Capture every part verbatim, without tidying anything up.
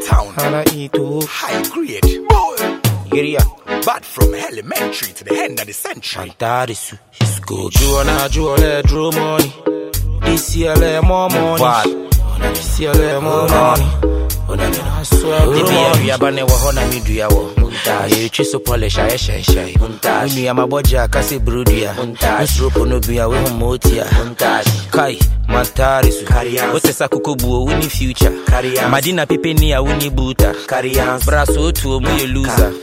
Uptown, Hana Ito, high grade, boy. Giria, Bad from elementary to the end of the century. that is it's good. Juana, Juana, draw money. This year, let more money. Bad. This year, let more money. I swear, Baby, I bane wa hona mi duya wo. Aye chiso polish aye shy shy. Uni ama boja kasi brudia. Nsropo no biya we homotia. Kai mantari su. Wote sa kukubu wini future. Madina pepe ni a wini buta. Braso tu mu ye loser.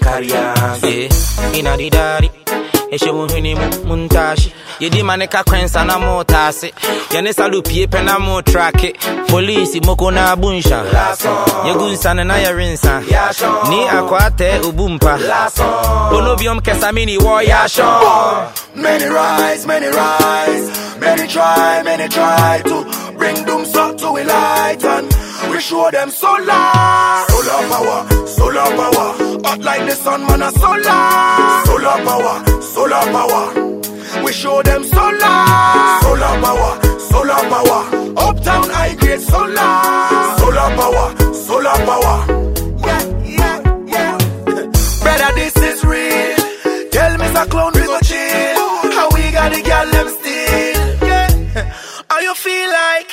Yeah, ina di dari. Eshe muhini muntashi. Yedi maneka kwensa na motase. Yane salupie pe na mo track. Police moko na bunsha. Yegunsa na ya rinsa. Ni akwate ubumpa. Ono biom kesamini wo ya sho. Many rise, many rise. Many try, many try to bring doom so to a light, and we show them solar. Solar power, solar power. Hot like the sun, man, a solar. Solar power, solar power. We show them solar. Solar power, solar power. Uptown high grade solar. Solar power, solar power. Yeah, yeah, yeah. Brother, this is real. Tell me, a clown, we go chill. How we got the girl them still? Yeah. How you feel like?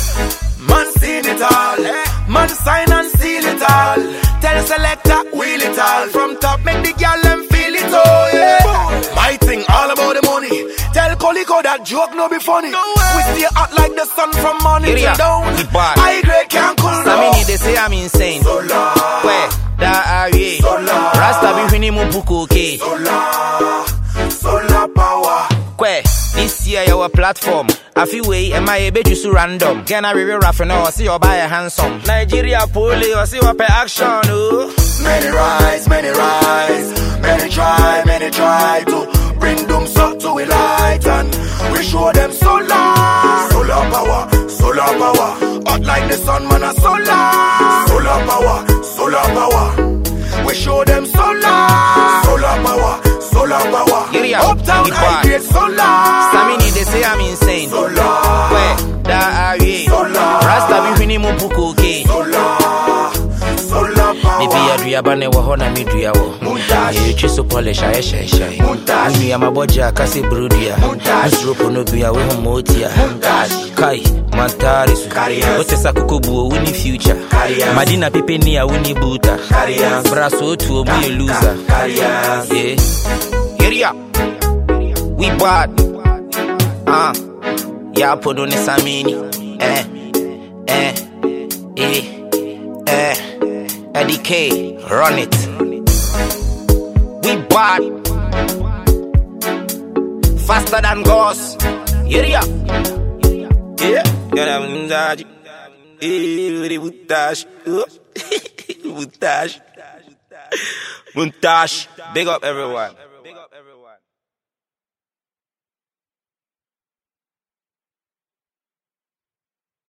Man seen it all. Man sign and seal it all. Tell selector, wheel it all. From top, make the girl them feel it all. Yeah. My thing all about the money. Tell Coleco that joke no be funny. No we stay hot like the sun from morning till down. High grade can't cool down. Samini they say I'm insane. Solar. Where? Da are we? Solar. Rasta bi hwini mu buku okay. Solar. Solar power. Kwe, this year your platform. I feel way, am I able to so random? Can I review Raffin or see or buy a handsome? Nigeria poli or see what pay action, oh. Many rise, many rise. Many try, many try to bring doom so to a light, and we show them solar. Solar power, solar power. Hot like the sun, man, a solar. Solar power, solar power. We show them solar. Solar power, solar power. Giria, Uptown Giria. high grade solar. Samini they say I'm insane. Solar. Where? Da are we? Solar. Rasta bi hwini mu buku okay. Solar. Solar power. Baby, I do ya bane wa hona mi duya wo. Aye chiso polish aye shy shy. Uni ama boja kasi brudia. Nsropo no biya we homotia. Kai mantari su. Wote sa kukubu wini future. Madina pepe ni a wini buta. Braso tu mu ye loser. Yeah. Area. We bad. Ah. Ya podo ne samini. Eh. Eh. Eh. Eh. Eddie K, run it. We bad. Faster than Ghost. Yeah. Yeah. Yeah. Muntash. Muntash. Muntash. Big up everyone.